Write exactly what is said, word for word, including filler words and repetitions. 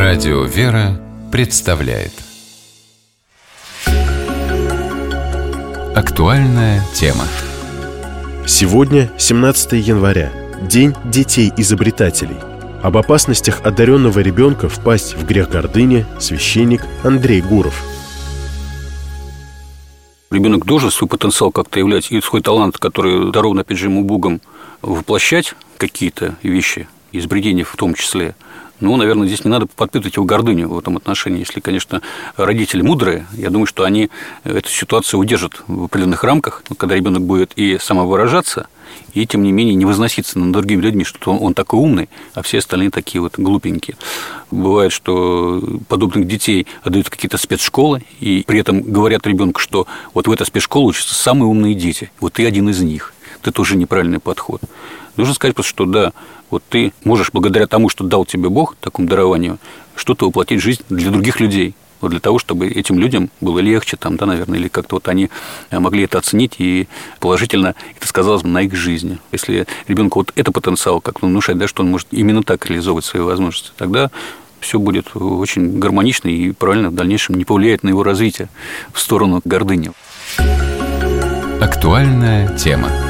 Радио «Вера» представляет актуальная тема. Сегодня семнадцатое января, День детей-изобретателей. Об опасностях одаренного ребенка впасть в грех гордыни священник Андрей Гуров. Ребенок должен свой потенциал как-то являть, и свой талант, который дарован, опять же, ему Богом, воплощать какие-то вещи, изобретения в том числе. Ну, наверное, здесь не надо подпитывать его гордыню в этом отношении. Если, конечно, родители мудрые, я думаю, что они эту ситуацию удержат в определенных рамках, когда ребенок будет и самовыражаться, и, тем не менее, не возноситься над другими людьми, что он такой умный, а все остальные такие вот глупенькие. Бывает, что подобных детей отдают какие-то спецшколы, и при этом говорят ребенку, что вот в этой спецшколе учатся самые умные дети, вот ты один из них. Это тоже неправильный подход. Нужно сказать просто, что да, вот ты можешь благодаря тому, что дал тебе Бог, такому дарованию, что-то воплотить в жизнь для других людей. Вот для того, чтобы этим людям было легче, там, да, наверное, или как-то вот они могли это оценить и положительно это сказалось на их жизни. Если ребенку вот это потенциал как-то внушать, да, что он может именно так реализовывать свои возможности, тогда все будет очень гармонично и правильно в дальнейшем не повлияет на его развитие в сторону гордыни. Актуальная тема.